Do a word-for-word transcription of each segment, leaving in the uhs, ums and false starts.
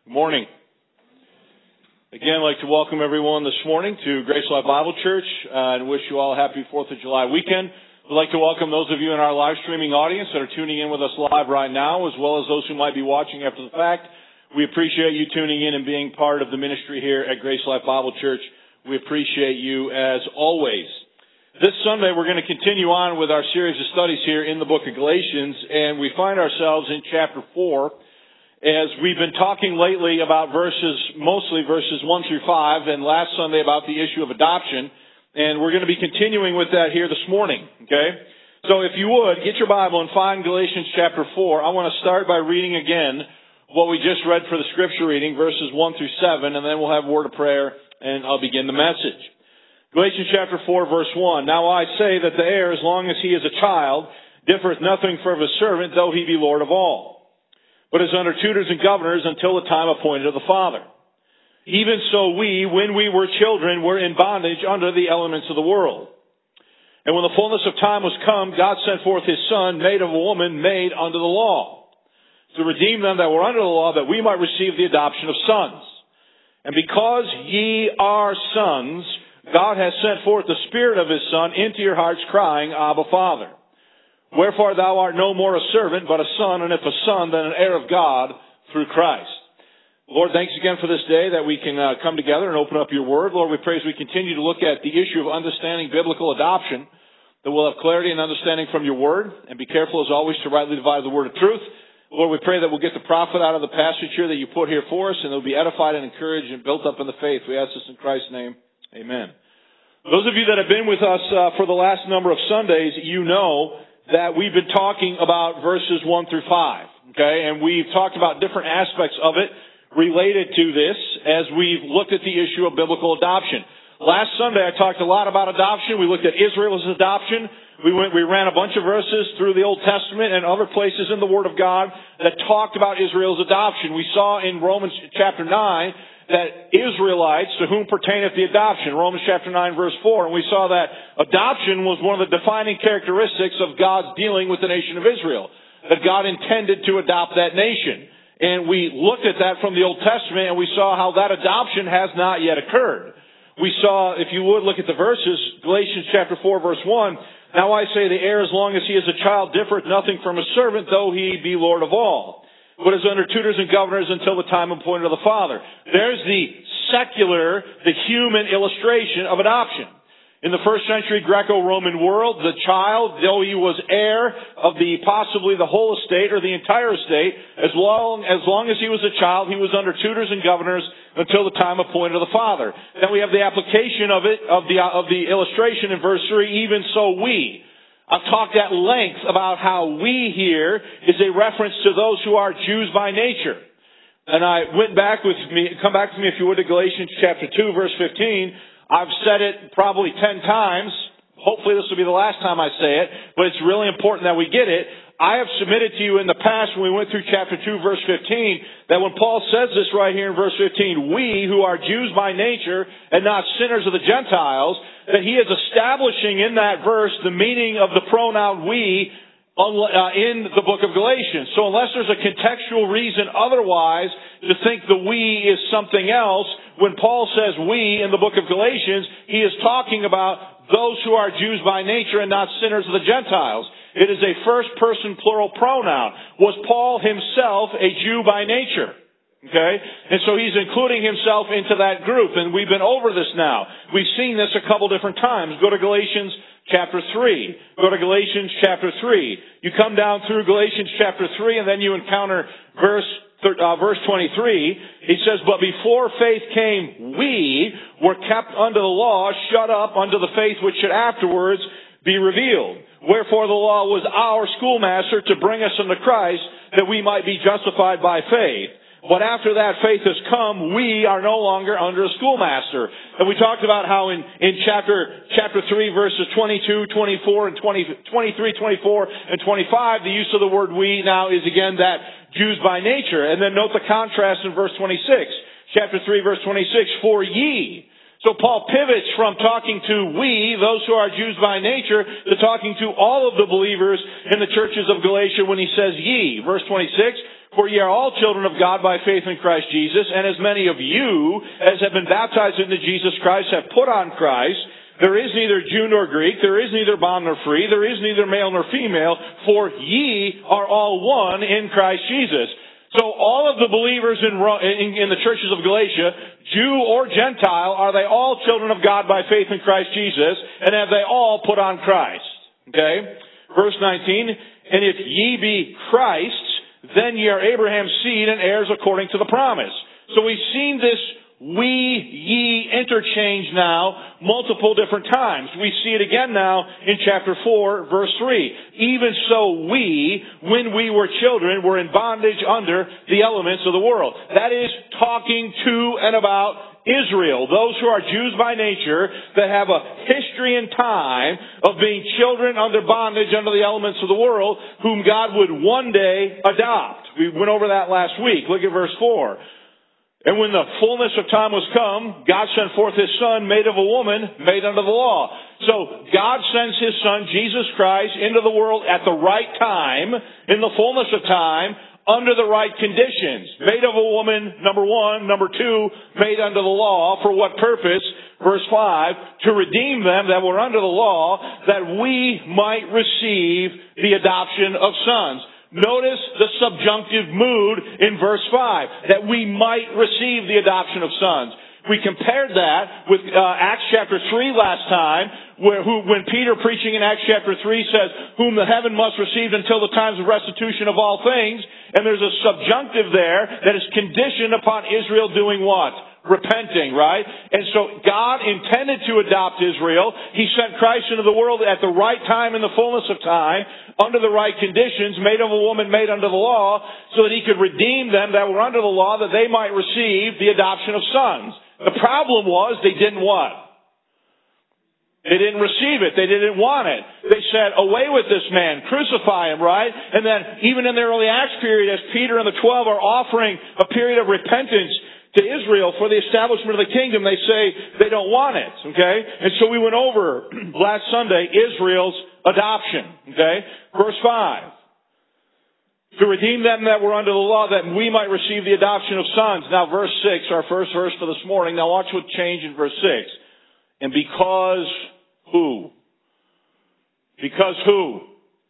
Good morning. Again, I'd like to welcome everyone this morning to Grace Life Bible Church uh, and wish you all a happy fourth of July weekend. We'd like to welcome those of you in our live streaming audience that are tuning in with us live right now, as well as those who might be watching after the fact. We appreciate you tuning in and being part of the ministry here at Grace Life Bible Church. We appreciate you as always. This Sunday, we're going to continue on with our series of studies here in the book of Galatians, and we find ourselves in chapter four. As we've been talking lately about verses, mostly verses one through five, and last Sunday about the issue of adoption, and we're going to be continuing with that here this morning, okay? So if you would, get your Bible and find Galatians chapter four. I want to start by reading again what we just read for the scripture reading, verses one through seven, and then we'll have a word of prayer, and I'll begin the message. Galatians chapter four, verse one. Now I say that the heir, as long as he is a child, differeth nothing from a servant, though he be Lord of all, but is under tutors and governors until the time appointed of the Father. Even so we, when we were children, were in bondage under the elements of the world. And when the fullness of time was come, God sent forth His Son, made of a woman, made under the law, to redeem them that were under the law, that we might receive the adoption of sons. And because ye are sons, God has sent forth the Spirit of His Son into your hearts, crying, Abba, Father. Wherefore thou art no more a servant, but a son, and if a son, then an heir of God through Christ. Lord, thanks again for this day that we can uh, come together and open up your word. Lord, we pray as we continue to look at the issue of understanding biblical adoption, that we'll have clarity and understanding from your word, and be careful as always to rightly divide the word of truth. Lord, we pray that we'll get the profit out of the passage here that you put here for us, and they'll be edified and encouraged and built up in the faith. We ask this in Christ's name. Amen. Those of you that have been with us uh, for the last number of Sundays, you know that we've been talking about verses one through five, okay? And we've talked about different aspects of it related to this as we've looked at the issue of biblical adoption. Last Sunday, I talked a lot about adoption. We looked at Israel's adoption. We went, we ran a bunch of verses through the Old Testament and other places in the Word of God that talked about Israel's adoption. We saw in Romans chapter nine that Israelites, to whom pertaineth the adoption, Romans chapter nine, verse four, and we saw that adoption was one of the defining characteristics of God's dealing with the nation of Israel, that God intended to adopt that nation. And we looked at that from the Old Testament, and we saw how that adoption has not yet occurred. We saw, if you would look at the verses, Galatians chapter four, verse one, now I say the heir, as long as he is a child, differeth nothing from a servant, though he be Lord of all, but is under tutors and governors until the time appointed of the Father. There's the secular, the human illustration of adoption. In the first century Greco-Roman world, the child, though he was heir of the possibly the whole estate or the entire estate, as long as long as he was a child, he was under tutors and governors until the time appointed of the Father. Then we have the application of it, of the of the illustration in verse three, even so we. I've talked at length about how we here is a reference to those who are Jews by nature. And I went back with me, come back with me if you would to Galatians chapter two, verse fifteen. I've said it probably ten times. Hopefully this will be the last time I say it, but it's really important that we get it. I have submitted to you in the past when we went through chapter two, verse fifteen, that when Paul says this right here in verse fifteen, we who are Jews by nature and not sinners of the Gentiles, that he is establishing in that verse the meaning of the pronoun we uh, in the book of Galatians. So unless there's a contextual reason otherwise to think the we is something else, when Paul says we in the book of Galatians, he is talking about those who are Jews by nature and not sinners of the Gentiles. It is a first-person plural pronoun. Was Paul himself a Jew by nature? Okay? And so he's including himself into that group, and we've been over this now. We've seen this a couple different times. Go to Galatians chapter three. Go to Galatians chapter three. You come down through Galatians chapter three, and then you encounter verse Uh, verse twenty-three, he says, but before faith came, we were kept under the law, shut up unto the faith which should afterwards be revealed. Wherefore the law was our schoolmaster to bring us unto Christ, that we might be justified by faith. But after that faith has come, we are no longer under a schoolmaster. And we talked about how in, in chapter chapter three, verses twenty-two, twenty-four, and twenty, twenty-three, twenty-four, and twenty-five, the use of the word we now is again that Jews by nature. And then note the contrast in verse twenty-six. Chapter three, verse twenty-six, for ye So Paul pivots from talking to we, those who are Jews by nature, to talking to all of the believers in the churches of Galatia when he says ye. Verse twenty-six, for ye are all children of God by faith in Christ Jesus, and as many of you as have been baptized into Jesus Christ have put on Christ. There is neither Jew nor Greek, there is neither bond nor free, there is neither male nor female, for ye are all one in Christ Jesus. So all of the believers in, in, in the churches of Galatia, Jew or Gentile, are they all children of God by faith in Christ Jesus, and have they all put on Christ? Okay? Verse nineteen, and if ye be Christ's, then ye are Abraham's seed and heirs according to the promise. So we've seen this we, ye interchange now multiple different times. We see it again now in chapter four, verse three. Even so we, when we were children, were in bondage under the elements of the world. That is talking to and about Israel, those who are Jews by nature, that have a history and time of being children under bondage under the elements of the world, whom God would one day adopt. We went over that last week. Look at verse four. And when the fullness of time was come, God sent forth His Son, made of a woman, made under the law. So God sends His Son, Jesus Christ, into the world at the right time, in the fullness of time, under the right conditions. Made of a woman, number one. Number two, made under the law. For what purpose? Verse five, to redeem them that were under the law, that we might receive the adoption of sons. Notice the subjunctive mood in verse five, that we might receive the adoption of sons. We compared that with uh, Acts chapter three last time, where who, when Peter preaching in Acts chapter three says, whom the heaven must receive until the times of restitution of all things, and there's a subjunctive there that is conditioned upon Israel doing what? Repenting, right? And so God intended to adopt Israel. He sent Christ into the world at the right time in the fullness of time, under the right conditions, made of a woman, made under the law, so that He could redeem them that were under the law, that they might receive the adoption of sons. The problem was they didn't what? They didn't receive it. They didn't want it. They said, away with this man. Crucify him, right? And then even in the early Acts period, as Peter and the twelve are offering a period of repentance to Israel for the establishment of the kingdom, they say they don't want it, okay? And so we went over last Sunday Israel's adoption, okay? Verse five. To redeem them that were under the law, that we might receive the adoption of sons. Now verse six, our first verse for this morning. Now watch what changed in verse six. And because who? Because who?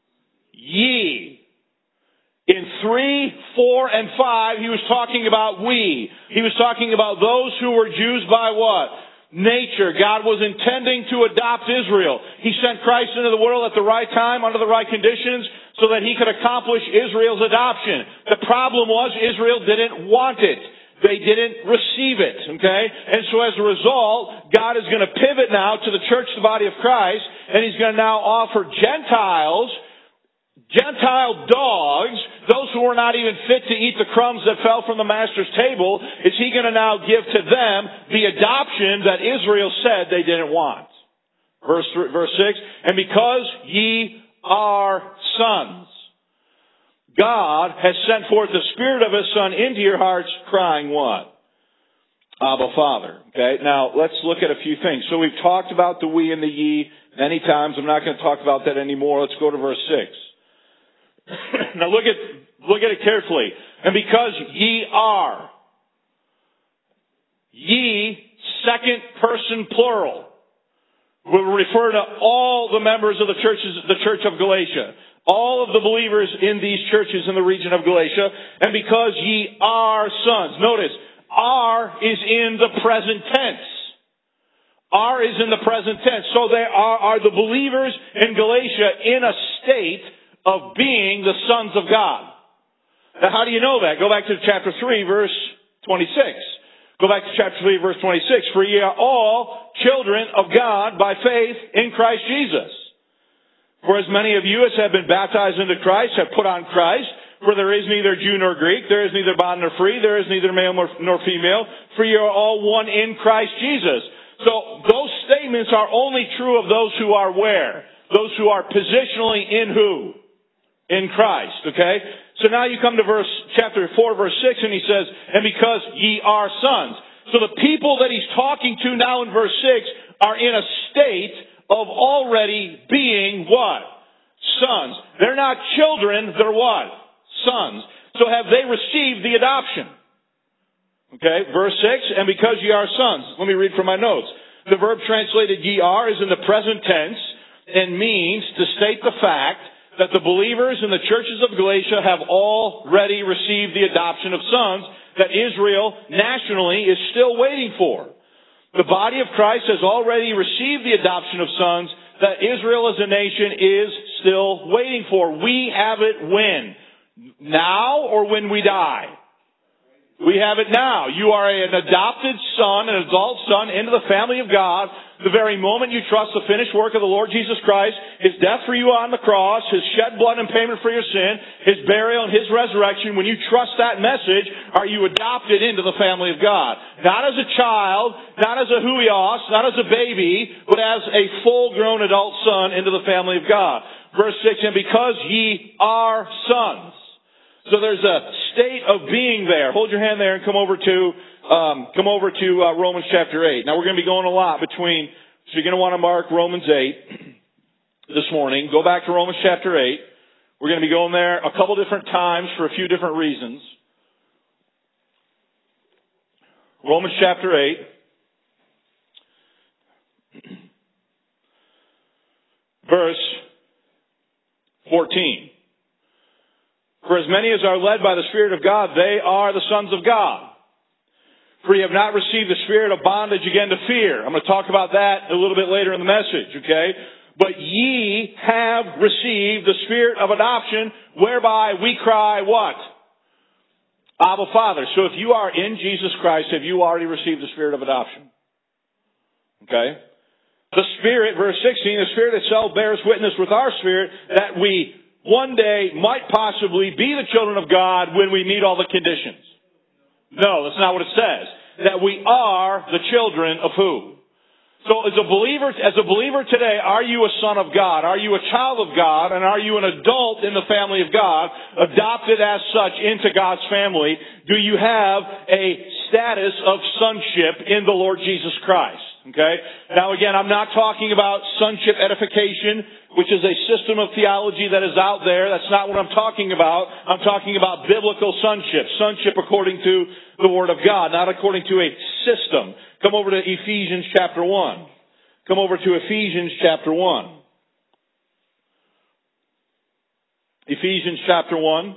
Ye. In three, four, and five, he was talking about we. He was talking about those who were Jews by what? Nature. God was intending to adopt Israel. He sent Christ into the world at the right time, under the right conditions, so that He could accomplish Israel's adoption. The problem was Israel didn't want it. They didn't receive it, okay? And so as a result, God is going to pivot now to the church, the body of Christ, and He's going to now offer Gentiles, Gentile dogs, those who were not even fit to eat the crumbs that fell from the Master's table, is He going to now give to them the adoption that Israel said they didn't want. Verse, verse six, and because ye are sons, God has sent forth the Spirit of His Son into your hearts, crying what? Abba, Father. Okay, now let's look at a few things. So we've talked about the we and the ye many times. I'm not going to talk about that anymore. Let's go to verse six. Now look at, look at it carefully. And because ye are, ye, second person plural, will refer to all the members of the churches, the church of Galatia. All of the believers in these churches in the region of Galatia. And because ye are sons. Notice, are is in the present tense. Are is in the present tense. So they are, are the believers in Galatia in a state of being the sons of God. Now how do you know that? Go back to chapter three, verse twenty-six. Go back to chapter three, verse twenty-six. For ye are all children of God by faith in Christ Jesus. For as many of you as have been baptized into Christ have put on Christ. For there is neither Jew nor Greek, there is neither bond nor free, there is neither male nor, nor female, for you are all one in Christ Jesus. So those statements are only true of those who are where? Those who are positionally in who? In Christ, okay? So now you come to verse chapter four, verse six, and he says, and because ye are sons. So the people that he's talking to now in verse six are in a state of already being what? Sons. They're not children, they're what? Sons. So have they received the adoption? Okay, verse six, and because ye are sons. Let me read from my notes. The verb translated ye are is in the present tense and means to state the fact that the believers in the churches of Galatia have already received the adoption of sons that Israel nationally is still waiting for. The body of Christ has already received the adoption of sons that Israel as a nation is still waiting for. We have it when? Now or when we die? We have it now. You are an adopted son, an adult son, into the family of God the very moment you trust the finished work of the Lord Jesus Christ, His death for you on the cross, His shed blood and payment for your sin, His burial and His resurrection. When you trust that message, are you adopted into the family of God? Not as a child, not as a huios, not as a baby, but as a full-grown adult son into the family of God. Verse six, and because ye are sons. So there's a state of being there. Hold your hand there and come over to um, come over to uh, Romans chapter eight. Now we're going to be going a lot between, so you're going to want to mark Romans eight this morning. Go back to Romans chapter eight. We're going to be going there a couple different times for a few different reasons. Romans chapter eight. Verse fourteen. For as many as are led by the Spirit of God, they are the sons of God. For ye have not received the spirit of bondage again to fear. I'm going to talk about that a little bit later in the message, okay? But ye have received the spirit of adoption, whereby we cry, what? Abba, Father. So if you are in Jesus Christ, have you already received the spirit of adoption? Okay? The Spirit, verse sixteen, the Spirit itself bears witness with our spirit that we one day might possibly be the children of God when we meet all the conditions. No, that's not what it says. That we are the children of who? So as a believer, as a believer today, are you a son of God? Are you a child of God? And are you an adult in the family of God, adopted as such into God's family? Do you have a status of sonship in the Lord Jesus Christ? Okay? Now again, I'm not talking about sonship edification, which is a system of theology that is out there. That's not what I'm talking about. I'm talking about biblical sonship. Sonship according to the Word of God, not according to a system. Come over to Ephesians chapter one. Come over to Ephesians chapter one. Ephesians chapter one.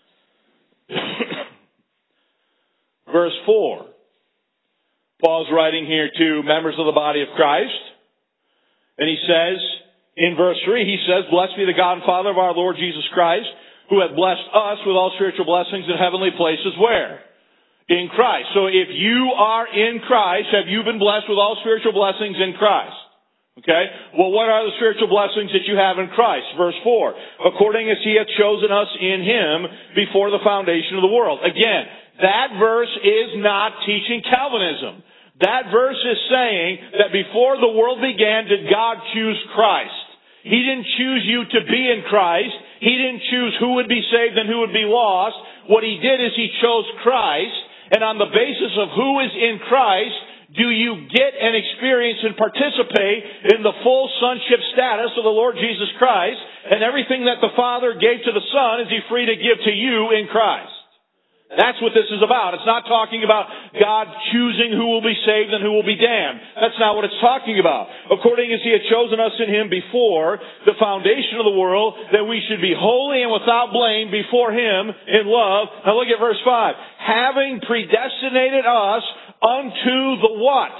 Verse four. Paul's writing here to members of the body of Christ. And he says, in verse three, he says, blessed be the God and Father of our Lord Jesus Christ, who hath blessed us with all spiritual blessings in heavenly places. Where? In Christ. So if you are in Christ, have you been blessed with all spiritual blessings in Christ? Okay? Well, what are the spiritual blessings that you have in Christ? Verse four. According as He hath chosen us in Him before the foundation of the world. Again, that verse is not teaching Calvinism. That verse is saying that before the world began, did God choose Christ? He didn't choose you to be in Christ. He didn't choose who would be saved and who would be lost. What He did is He chose Christ. And on the basis of who is in Christ, do you get and experience and participate in the full sonship status of the Lord Jesus Christ? And everything that the Father gave to the Son is He free to give to you in Christ. That's what this is about. It's not talking about God choosing who will be saved and who will be damned. That's not what it's talking about. According as He had chosen us in Him before the foundation of the world, that we should be holy and without blame before Him in love. Now look at verse five. Having predestinated us unto the what?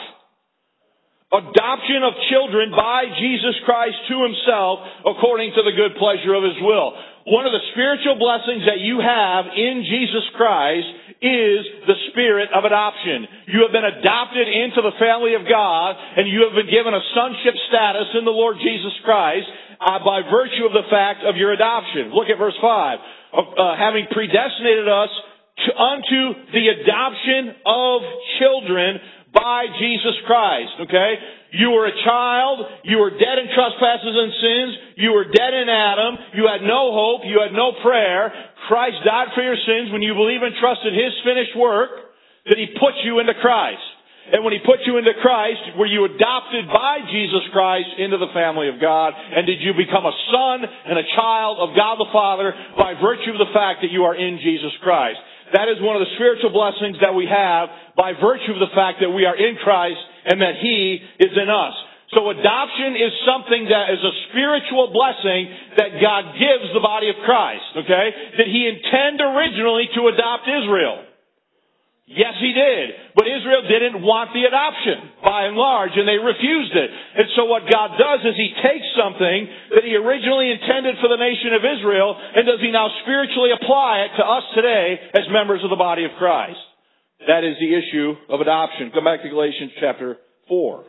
Adoption of children by Jesus Christ to Himself according to the good pleasure of His will. One of the spiritual blessings that you have in Jesus Christ is the spirit of adoption. You have been adopted into the family of God, and you have been given a sonship status in the Lord Jesus Christ uh, by virtue of the fact of your adoption. Look at verse five. Uh, having predestinated us to, unto the adoption of children by Jesus Christ, okay? You were a child, you were dead in trespasses and sins, you were dead in Adam, you had no hope, you had no prayer. Christ died for your sins when you believe and trusted His finished work, that He put you into Christ. And when He put you into Christ, were you adopted by Jesus Christ into the family of God? And did you become a son and a child of God the Father by virtue of the fact that you are in Jesus Christ? That is one of the spiritual blessings that we have by virtue of the fact that we are in Christ and that He is in us. So adoption is something that is a spiritual blessing that God gives the body of Christ, okay? Did He intend originally to adopt Israel? Yes, He did. But Israel didn't want the adoption, by and large, and they refused it. And so what God does is He takes something that He originally intended for the nation of Israel, and does He now spiritually apply it to us today as members of the body of Christ. That is the issue of adoption. Come back to Galatians chapter four.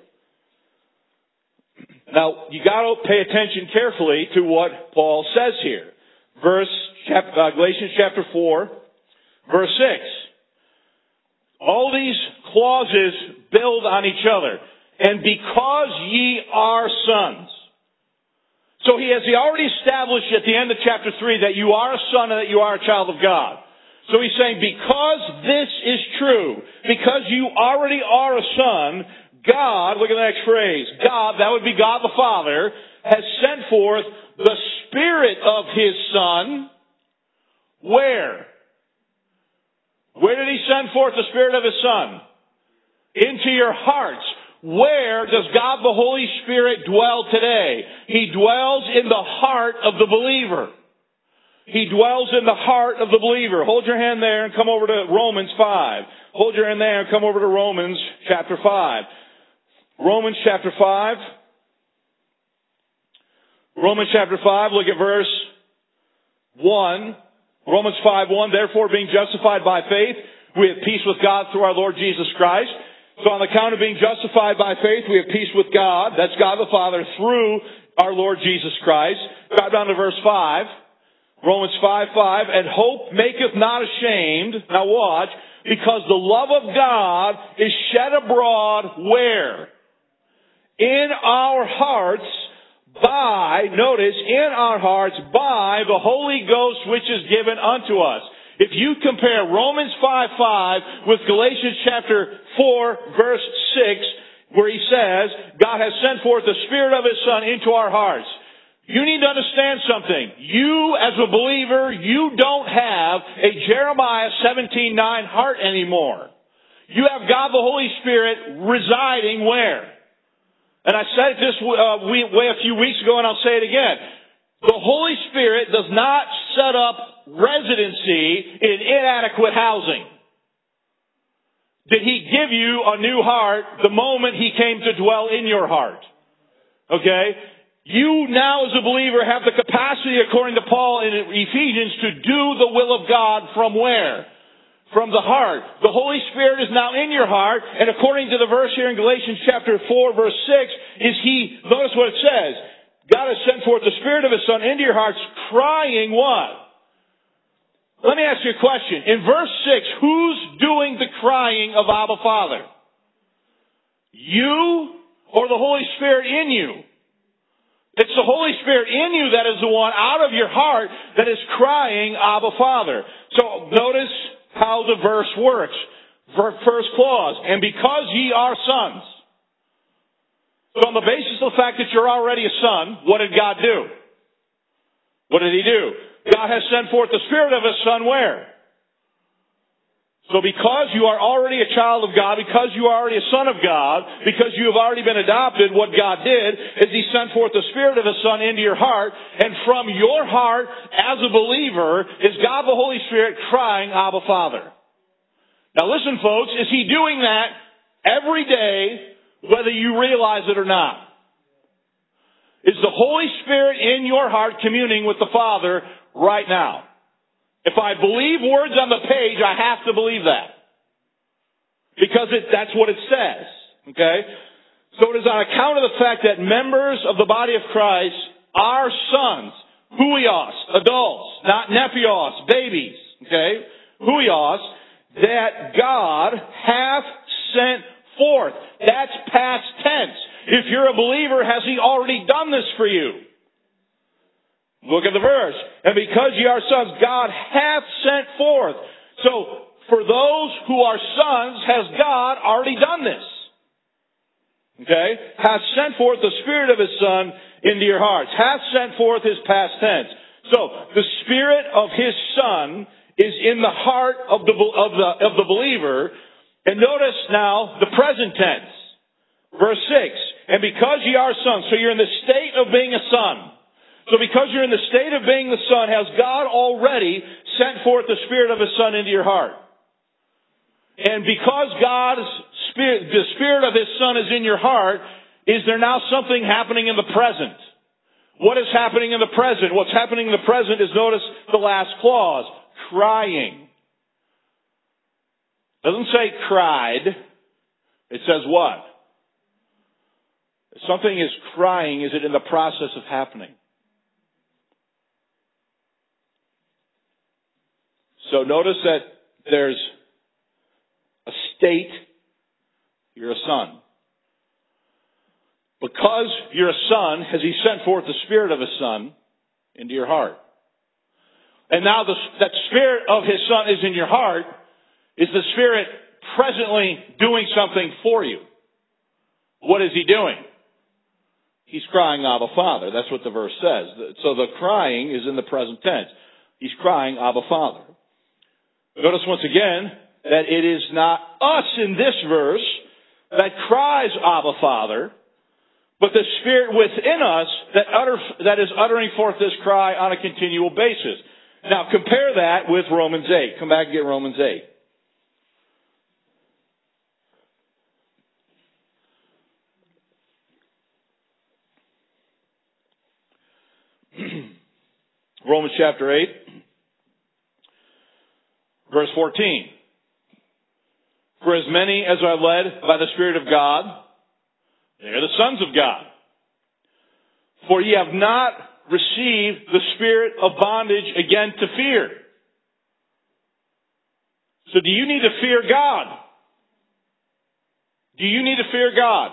Now, you got to pay attention carefully to what Paul says here. Verse, uh, Galatians chapter four, verse six. All these clauses build on each other. And because ye are sons. So he has he already established at the end of chapter three that you are a son and that you are a child of God. So he's saying because this is true, because you already are a son, God, look at the next phrase, God, that would be God the Father, has sent forth the Spirit of His Son. Where? Where did He send forth the Spirit of His Son? Into your hearts. Where does God the Holy Spirit dwell today? He dwells in the heart of the believer. He dwells in the heart of the believer. Hold your hand there and come over to Romans five. Hold your hand there and come over to Romans chapter five. Romans chapter five. Romans chapter five, look at verse one. Romans five one, therefore being justified by faith, we have peace with God through our Lord Jesus Christ. So on account of being justified by faith, we have peace with God. That's God the Father through our Lord Jesus Christ. Drop down to verse five. Romans five five, and hope maketh not ashamed. Now watch, because the love of God is shed abroad where? In our hearts by, notice, in our hearts by the Holy Ghost which is given unto us. If you compare Romans five five with Galatians chapter four verse six, where he says, God has sent forth the Spirit of His Son into our hearts. You need to understand something. You, as a believer, you don't have a Jeremiah seventeen nine heart anymore. You have God the Holy Spirit residing where? And I said it this uh, way a few weeks ago, and I'll say it again. The Holy Spirit does not set up residency in inadequate housing. Did He give you a new heart the moment He came to dwell in your heart? Okay? You now as a believer have the capacity, according to Paul in Ephesians, to do the will of God from where? From the heart. The Holy Spirit is now in your heart, and according to the verse here in Galatians chapter four verse six, is He, notice what it says, God has sent forth the Spirit of His Son into your hearts, crying what? Let me ask you a question. In verse six, who's doing the crying of Abba Father? You or the Holy Spirit in you? It's the Holy Spirit in you that is the one out of your heart that is crying Abba Father. So notice how the verse works. First clause, and because ye are sons. So on the basis of the fact that you're already a son, what did God do? What did He do? God has sent forth the Spirit of His Son where? So because you are already a child of God, because you are already a son of God, because you have already been adopted, what God did is He sent forth the Spirit of His Son into your heart, and from your heart, as a believer, is God the Holy Spirit crying, Abba Father. Now listen folks, is He doing that every day, whether you realize it or not? Is the Holy Spirit in your heart communing with the Father right now? If I believe words on the page, I have to believe that. Because it, that's what it says. Okay? So it is on account of the fact that members of the body of Christ are sons, huios, adults, not nepios, babies. Okay? Huios, that God hath sent forth. That's past tense. If you're a believer, has He already done this for you? Look at the verse. And because ye are sons, God hath sent forth. So, for those who are sons has God already done this. Okay? Hath sent forth the Spirit of His Son into your hearts. Hath sent forth His past tense. So, the Spirit of His Son is in the heart of the, of the, of the believer. And notice now the present tense. Verse six. And because ye are sons, so you're in the state of being a son. So because you're in the state of being the son, has God already sent forth the Spirit of His Son into your heart. And because God's Spirit, the Spirit of His Son is in your heart, is there now something happening in the present? What is happening in the present? What's happening in the present is, notice the last clause, crying. It doesn't say cried. It says what? If something is crying, is it in the process of happening? So notice that there's a state, you're a son. Because you're a son, has He sent forth the Spirit of His Son into your heart. And now the, that Spirit of His Son is in your heart. Is the Spirit presently doing something for you? What is He doing? He's crying, Abba, Father. That's what the verse says. So the crying is in the present tense. He's crying, Abba, Father. Notice once again that it is not us in this verse that cries, Abba, Father, but the Spirit within us that utter, that is uttering forth this cry on a continual basis. Now compare that with Romans eight. Come back and get Romans eight. Romans chapter eight, verse fourteen. For as many as are led by the Spirit of God, they are the sons of God. For ye have not received the spirit of bondage again to fear. So do you need to fear God? Do you need to fear God?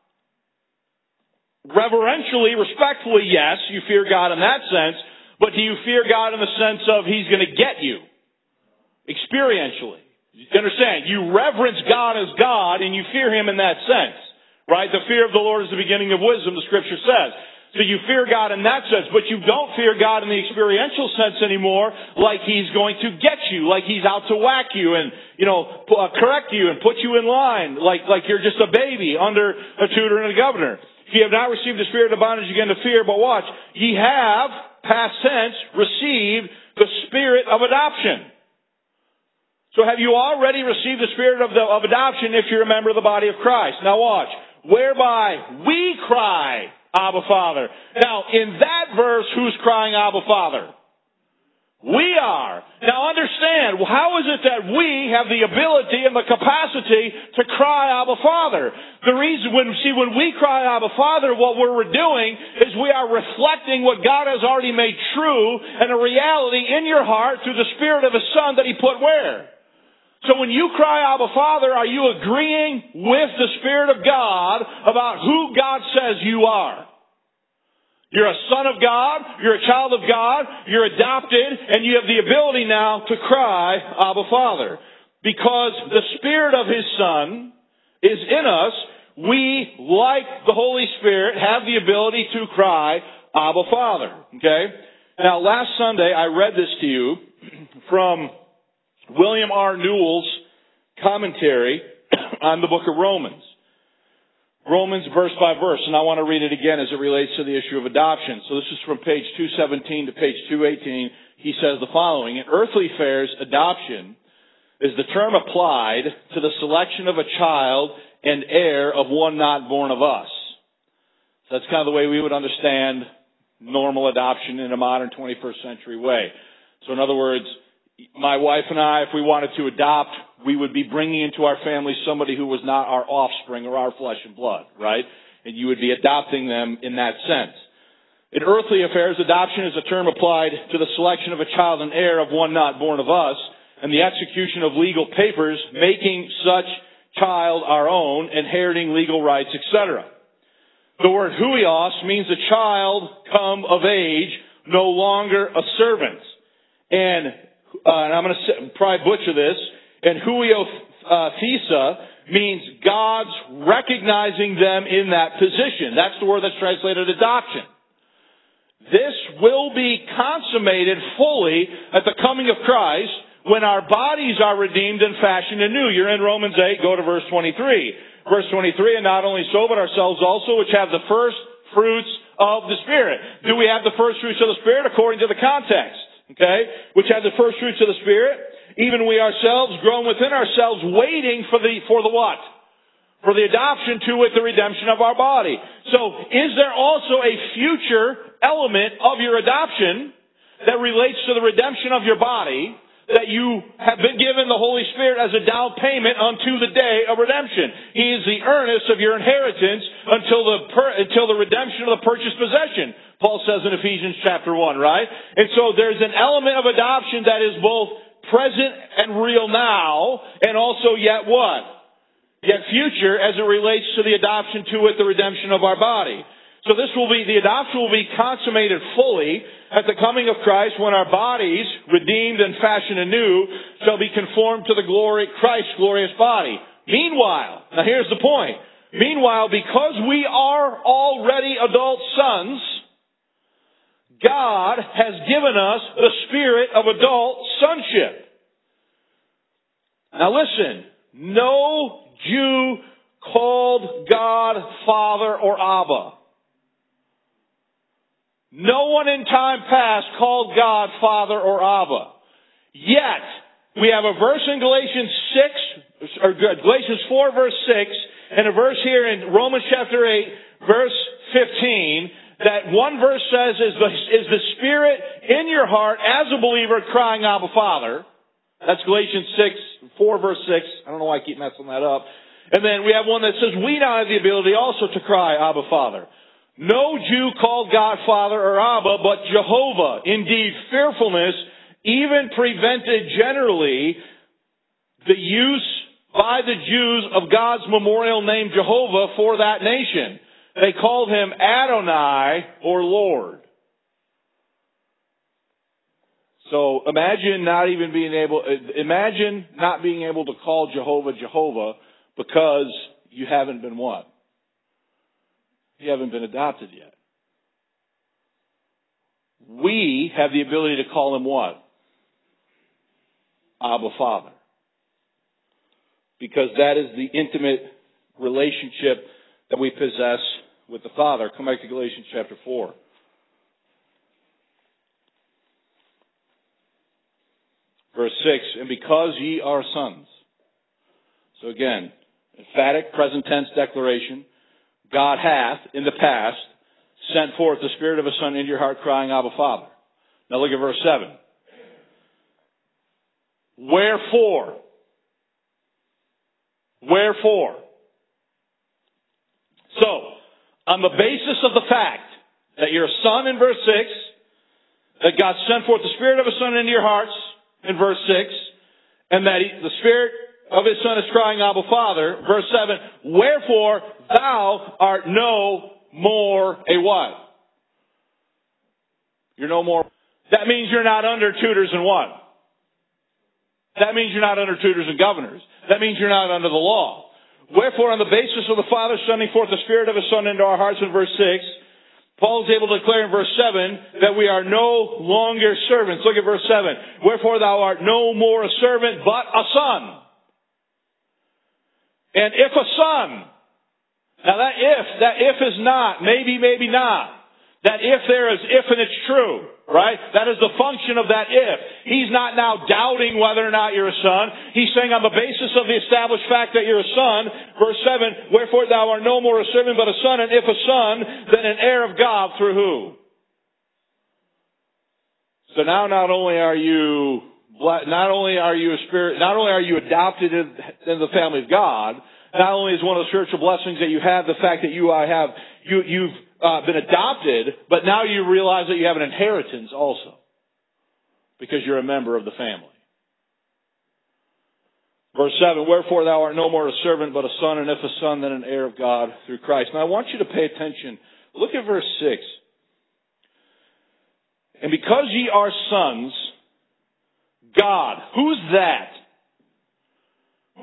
Reverentially, respectfully, yes, you fear God in that sense. But do you fear God in the sense of He's going to get you? Experientially. You understand? You reverence God as God and you fear Him in that sense. Right? The fear of the Lord is the beginning of wisdom, the Scripture says. So you fear God in that sense, but you don't fear God in the experiential sense anymore, like He's going to get you, like He's out to whack you and, you know, correct you and put you in line, like, like you're just a baby under a tutor and a governor. If ye have not received the spirit of bondage again to fear, but watch, ye have, past tense, received the Spirit of adoption. So have you already received the Spirit of, the, of adoption if you're a member of the body of Christ? Now watch. Whereby we cry, Abba, Father. Now, in that verse, who's crying Abba, Father? We are. Now understand, how is it that we have the ability and the capacity to cry Abba, Father? The reason, when, see, when we cry Abba, Father, what we're doing is we are reflecting what God has already made true and a reality in your heart through the Spirit of His Son that He put where? So when you cry, Abba, Father, are you agreeing with the Spirit of God about who God says you are? You're a son of God, you're a child of God, you're adopted, and you have the ability now to cry, Abba, Father. Because the Spirit of His Son is in us, we, like the Holy Spirit, have the ability to cry, Abba, Father. Okay? Now, last Sunday, I read this to you from William R. Newell's commentary on the book of Romans. Romans verse by verse, and I want to read it again as it relates to the issue of adoption. So this is from page two seventeen to page two eighteen. He says the following: in earthly affairs, adoption is the term applied to the selection of a child and heir of one not born of us. So that's kind of the way we would understand normal adoption in a modern twenty-first century way. So in other words, my wife and I, if we wanted to adopt, we would be bringing into our family somebody who was not our offspring or our flesh and blood, right? And you would be adopting them in that sense. In earthly affairs, adoption is a term applied to the selection of a child and heir of one not born of us, and the execution of legal papers, making such child our own, inheriting legal rights, et cetera. The word huios means a child come of age, no longer a servant. And Uh, and I'm going to probably butcher this. And huiothesa means God's recognizing them in that position. That's the word that's translated adoption. This will be consummated fully at the coming of Christ when our bodies are redeemed and fashioned anew. You're in Romans eight, go to verse twenty-three. Verse twenty-three, and not only so, but ourselves also, which have the first fruits of the Spirit. Do we have the first fruits of the Spirit? According to the context. Okay? Which have the first fruits of the Spirit. Even we ourselves, grown within ourselves, waiting for the, for the what? For the adoption to with the redemption of our body. So, is there also a future element of your adoption that relates to the redemption of your body, that you have been given the Holy Spirit as a down payment unto the day of redemption? He is the earnest of your inheritance until the per, until the redemption of the purchased possession, Paul says in Ephesians chapter one, right? And so there's an element of adoption that is both present and real now, and also yet what? Yet future as it relates to the adoption to it, the redemption of our body. So this will be, the adoption will be consummated fully at the coming of Christ when our bodies, redeemed and fashioned anew, shall be conformed to the glory, Christ's glorious body. Meanwhile, now here's the point. Meanwhile, because we are already adult sons, God has given us the spirit of adult sonship. Now listen, no Jew called God Father or Abba. No one in time past called God Father or Abba. Yet, we have a verse in Galatians six, or Galatians four verse six, and a verse here in Romans chapter eight, verse fifteen, that one verse says, is the, is the Spirit in your heart as a believer crying, Abba, Father? That's Galatians six, four verse six. I don't know why I keep messing that up. And then we have one that says, we now have the ability also to cry, Abba, Father. No Jew called God Father or Abba, but Jehovah. Indeed, fearfulness even prevented generally the use by the Jews of God's memorial name Jehovah for that nation. They called him Adonai or Lord. So imagine not even being able, imagine not being able to call Jehovah Jehovah because you haven't been what? You haven't been adopted yet. We have the ability to call him what? Abba, Father. Because that is the intimate relationship that we possess with the Father. Come back to Galatians chapter four. Verse six, and because ye are sons. So again, emphatic present tense declaration. God hath, in the past, sent forth the Spirit of a Son into your heart, crying, Abba, Father. Now look at verse seven. Wherefore? Wherefore? So, on the basis of the fact that you're a son in verse six, that God sent forth the Spirit of a Son into your hearts in verse six, and that he, the Spirit of His Son is crying, Abba, Father, verse seven, wherefore thou art no more a what? You're no more. That means you're not under tutors and what? That means you're not under tutors and governors. That means you're not under the law. Wherefore, on the basis of the Father sending forth the Spirit of His Son into our hearts in verse six, Paul is able to declare in verse seven that we are no longer servants. Look at verse seven. Wherefore thou art no more a servant, but a son. And if a son, now that if, that if is not, maybe, maybe not. That if there is if and it's true, right? That is the function of that if. He's not now doubting whether or not you're a son. He's saying on the basis of the established fact that you're a son, verse seven, wherefore thou art no more a servant but a son, and if a son, then an heir of God through who? So now not only are you, not only are you a spirit, not only are you adopted in, in the family of God, not only is one of the spiritual blessings that you have the fact that you have, you, you've Uh, been adopted, but now you realize that you have an inheritance also because you're a member of the family. Verse seven, wherefore thou art no more a servant but a son, and if a son, then an heir of God through Christ. Now I want you to pay attention. Look at verse six. And because ye are sons, God, who's that?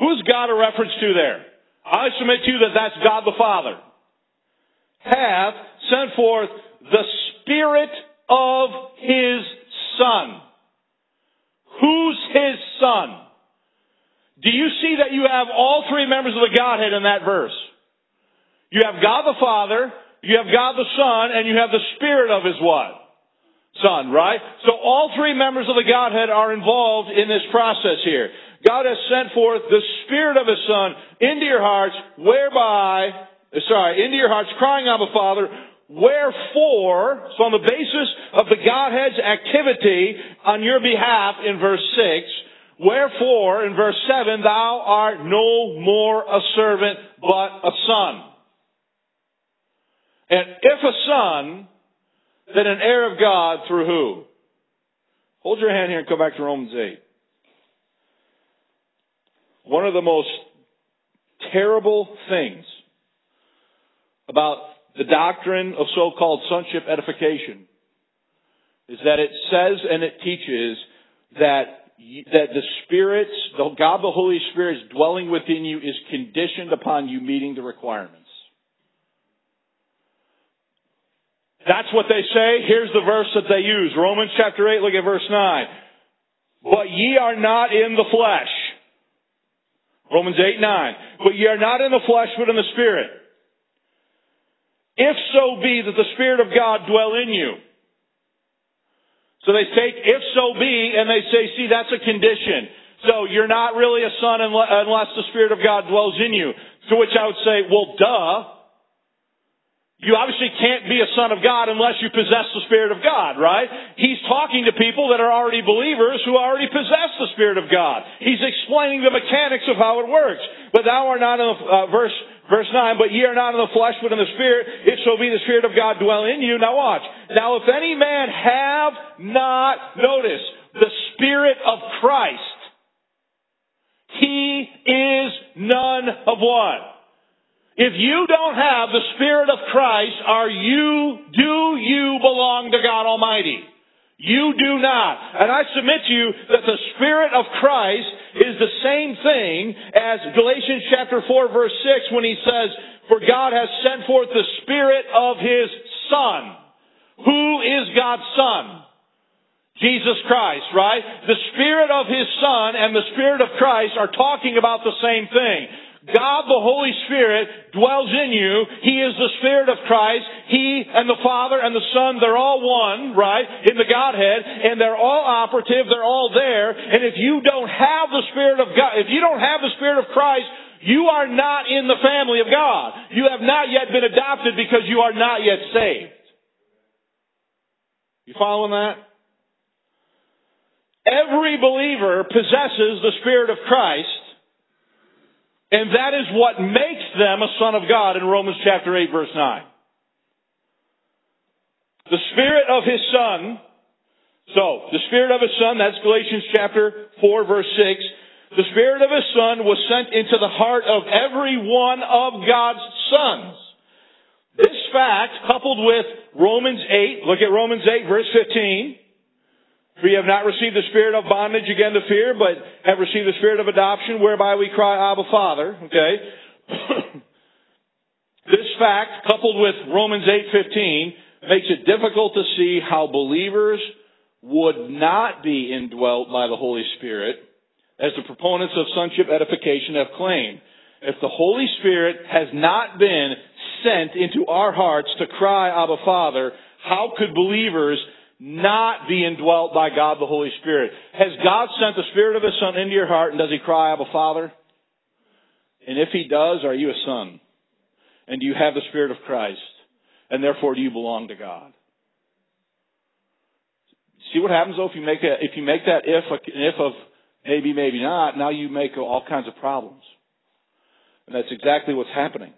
Who's God a reference to there? I submit to you that that's God the Father. Hath sent forth the Spirit of His Son. Who's His Son? Do you see that you have all three members of the Godhead in that verse? You have God the Father, you have God the Son, and you have the Spirit of His what? Son, right? So all three members of the Godhead are involved in this process here. God has sent forth the Spirit of His Son into your hearts, whereby, sorry, into your hearts, crying, Abba, Father. Wherefore, so on the basis of the Godhead's activity on your behalf in verse six, wherefore, in verse seven, thou art no more a servant, but a son. And if a son, then an heir of God through who? Hold your hand here and come back to Romans eight. One of the most terrible things about the doctrine of so-called sonship edification is that it says and it teaches that, that the Spirit's, the God the Holy Spirit's dwelling within you is conditioned upon you meeting the requirements. That's what they say. Here's the verse that they use. Romans chapter eight, look at verse nine. But ye are not in the flesh. Romans eight, nine. But ye are not in the flesh, but in the Spirit. If so be that the Spirit of God dwell in you. So they take if so be and they say, see, that's a condition. So you're not really a son unless the Spirit of God dwells in you. To which I would say, well, duh. You obviously can't be a son of God unless you possess the Spirit of God, right? He's talking to people that are already believers who already possess the Spirit of God. He's explaining the mechanics of how it works. But thou art not in the, uh, verse, verse nine, but ye are not in the flesh, but in the Spirit, if so be the Spirit of God dwell in you. Now watch. Now if any man have not, notice, the Spirit of Christ, he is none of what? If you don't have the Spirit of Christ, are you, do you belong to God Almighty? You do not. And I submit to you that the Spirit of Christ is the same thing as Galatians chapter four verse six when he says, for God has sent forth the Spirit of His Son. Who is God's Son? Jesus Christ, right? The Spirit of His Son and the Spirit of Christ are talking about the same thing. God, the Holy Spirit, dwells in you. He is the Spirit of Christ. He and the Father and the Son, they're all one, right, in the Godhead, and they're all operative, they're all there. And if you don't have the Spirit of God, if you don't have the Spirit of Christ, you are not in the family of God. You have not yet been adopted because you are not yet saved. You following that? Every believer possesses the Spirit of Christ. And that is what makes them a son of God in Romans chapter eight verse nine. The Spirit of His Son, so the Spirit of His Son, that's Galatians chapter four verse six. The Spirit of His Son was sent into the heart of every one of God's sons. This fact, coupled with Romans eight, look at Romans eight verse fifteen. For ye have not received the spirit of bondage again to fear, but have received the Spirit of adoption, whereby we cry, Abba, Father. Okay? This fact, coupled with Romans eight fifteen, makes it difficult to see how believers would not be indwelt by the Holy Spirit, as the proponents of sonship edification have claimed. If the Holy Spirit has not been sent into our hearts to cry, Abba, Father, how could believers not be indwelt by God the Holy Spirit? Has God sent the Spirit of His Son into your heart, and does He cry, Abba, Father? And if He does, are you a son? And do you have the Spirit of Christ? And therefore, do you belong to God? See what happens though if you make a, if you make that if an if of maybe, maybe not, now you make all kinds of problems. And that's exactly what's happening.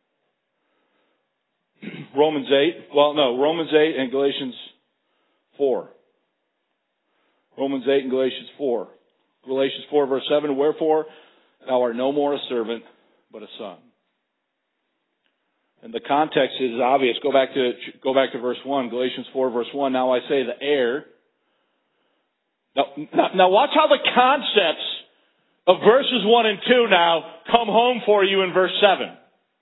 Romans eight, well no, Romans eight and Galatians four. Romans eight and Galatians four. Galatians four verse seven, wherefore thou art no more a servant, but a son. And the context is obvious. Go back to, go back to verse one, Galatians four verse one. Now I say the heir. Now, now, now watch how the concepts of verses one and two now come home for you in verse seven.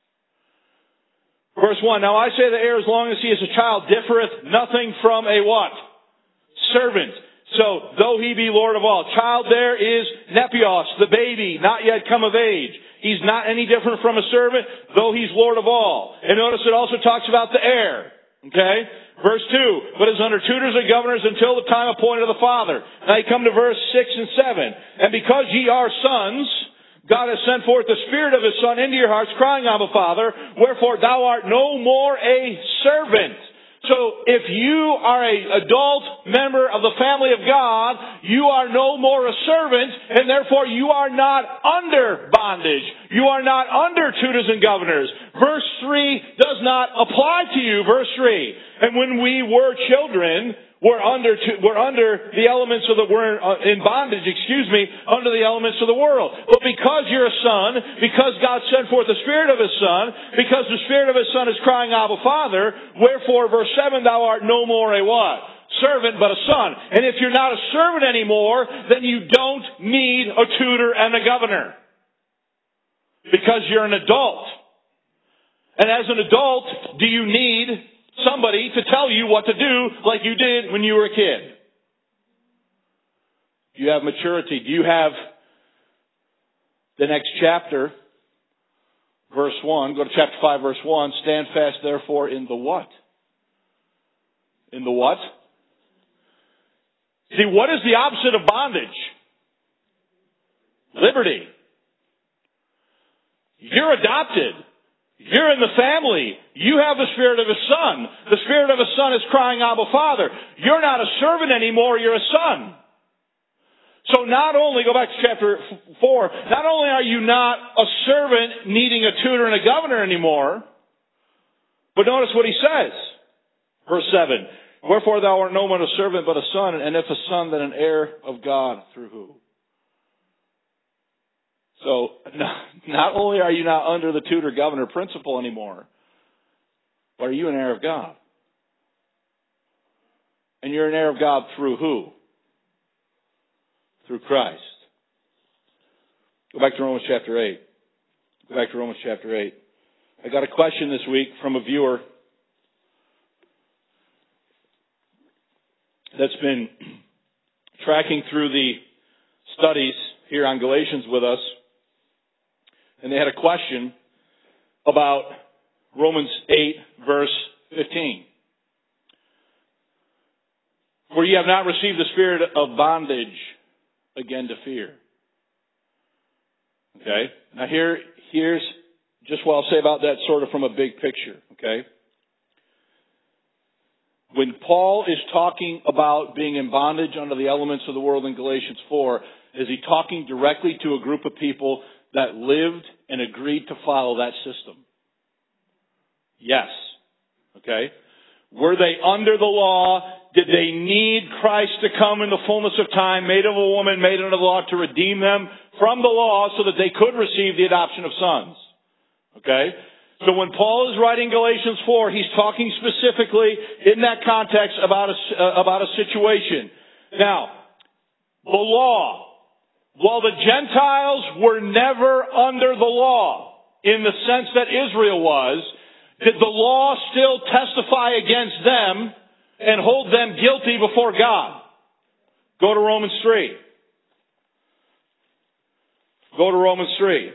Verse one, now I say the heir as long as he is a child differeth nothing from a what? Servant. So, though he be Lord of all. Child there is nepios, the baby, not yet come of age. He's not any different from a servant, though he's Lord of all. And notice it also talks about the heir. Okay? Verse two, but is under tutors and governors until the time appointed of the Father. Now you come to verse six and seven. And because ye are sons, God has sent forth the Spirit of His Son into your hearts, crying, Abba, Father, wherefore thou art no more a servant. So if you are an adult member of the family of God, you are no more a servant, and therefore you are not under bondage. You are not under tutors and governors. Verse three does not apply to you. Verse three. And when we were children, we're under, we're under the elements of the, we're in bondage, excuse me, under the elements of the world. But because you're a son, because God sent forth the Spirit of His Son, because the Spirit of His Son is crying, Abba, Father, wherefore, verse seven, thou art no more a what? Servant, but a son. And if you're not a servant anymore, then you don't need a tutor and a governor. Because you're an adult. And as an adult, do you need somebody to tell you what to do like you did when you were a kid? Do you have maturity? Do you have the next chapter, verse one? Go to chapter five, verse one. Stand fast, therefore, in the what? In the what? See, what is the opposite of bondage? Liberty. You're adopted. You're in the family. You have the Spirit of His Son. The Spirit of His Son is crying, Abba, Father. You're not a servant anymore, you're a son. So not only, go back to chapter four, not only are you not a servant needing a tutor and a governor anymore, but notice what he says. Verse seven, wherefore thou art no more a servant but a son, and if a son, then an heir of God through who? So, not only are you not under the tutor, governor, principal anymore, but are you an heir of God? And you're an heir of God through who? Through Christ. Go back to Romans chapter eight. Go back to Romans chapter eight. I got a question this week from a viewer that's been tracking through the studies here on Galatians with us. And they had a question about Romans eight, verse fifteen. For ye have not received the spirit of bondage again to fear. Okay? Now here, here's just what I'll say about that sort of from a big picture. Okay? When Paul is talking about being in bondage under the elements of the world in Galatians four, is he talking directly to a group of people that lived and agreed to follow that system? Yes. Okay? Were they under the law? Did they need Christ to come in the fullness of time, made of a woman, made under the law, to redeem them from the law so that they could receive the adoption of sons? Okay? So when Paul is writing Galatians four, he's talking specifically in that context about a, uh, about a situation. Now, the law. While the Gentiles were never under the law, in the sense that Israel was, did the law still testify against them and hold them guilty before God? Go to Romans three. Go to Romans three.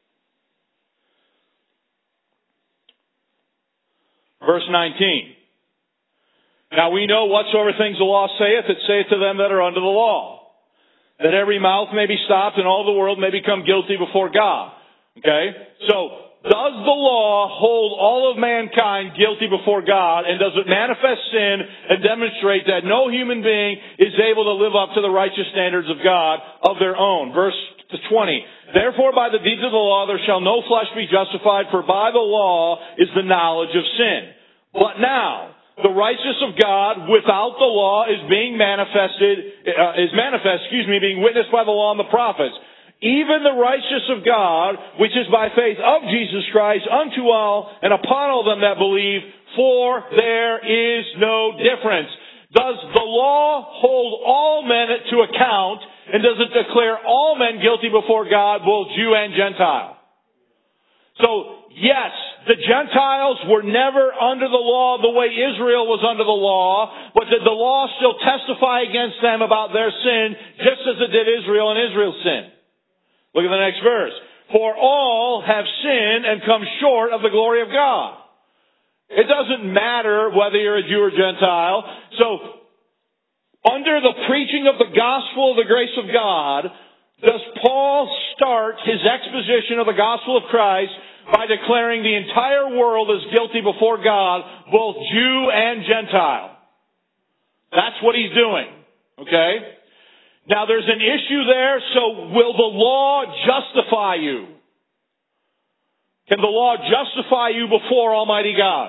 Verse nineteen. Now we know whatsoever things the law saith, it saith to them that are under the law, that every mouth may be stopped and all the world may become guilty before God. Okay? So, does the law hold all of mankind guilty before God, and does it manifest sin and demonstrate that no human being is able to live up to the righteous standards of God of their own? Verse twenty. Therefore by the deeds of the law there shall no flesh be justified, for by the law is the knowledge of sin. But now, the righteousness of God without the law is being manifested, uh, is manifest, excuse me, being witnessed by the law and the prophets. Even the righteousness of God, which is by faith of Jesus Christ, unto all and upon all them that believe, for there is no difference. Does the law hold all men to account And does it declare all men guilty before God, both Jew and Gentile? So, yes, the Gentiles were never under the law the way Israel was under the law, but did the law still testify against them about their sin, just as it did Israel and Israel's sin? Look at the next verse. For all have sinned and come short of the glory of God. It doesn't matter whether you're a Jew or Gentile. So, under the preaching of the gospel of the grace of God, does Paul start his exposition of the gospel of Christ by declaring the entire world is guilty before God, both Jew and Gentile? That's what he's doing. Okay? Now there's an issue there, so will the law justify you? Can the law justify you before Almighty God?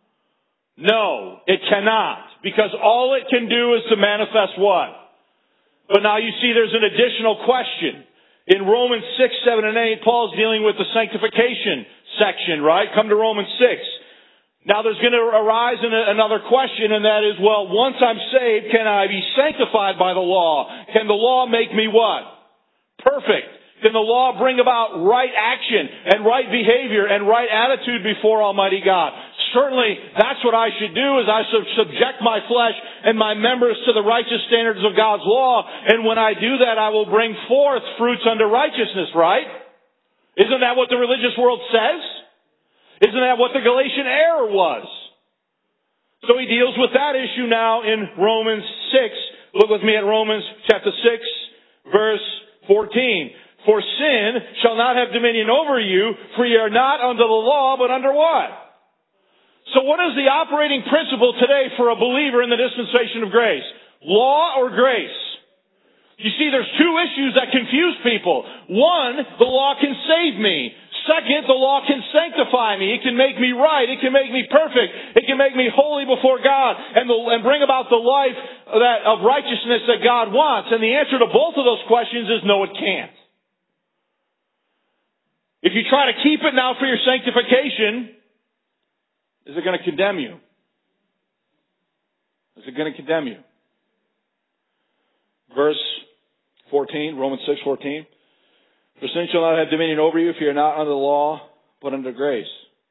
No, it cannot, because all it can do is to manifest what? But now you see there's an additional question. In Romans six, seven, and eight, Paul's dealing with the sanctification section, right? Come to Romans six. Now there's going to arise another question, and that is, well, once I'm saved, can I be sanctified by the law? Can the law make me what? Perfect. Can the law bring about right action and right behavior and right attitude before Almighty God? Certainly, that's what I should do, is I should subject my flesh and my members to the righteous standards of God's law. And when I do that, I will bring forth fruits unto righteousness, right? Isn't that what the religious world says? Isn't that what the Galatian error was? So he deals with that issue now in Romans six. Look with me at Romans chapter six, verse fourteen. For sin shall not have dominion over you, for ye are not under the law, but under what? So what is the operating principle today for a believer in the dispensation of grace? Law or grace? You see, there's two issues that confuse people. One, the law can save me. Second, the law can sanctify me. It can make me right. It can make me perfect. It can make me holy before God and, the, and bring about the life that, of righteousness that God wants. And the answer to both of those questions is no, it can't. If you try to keep it now for your sanctification, is it going to condemn you? Is it going to condemn you? Verse fourteen, Romans six fourteen. For sin shall not have dominion over you if you are not under the law, but under grace.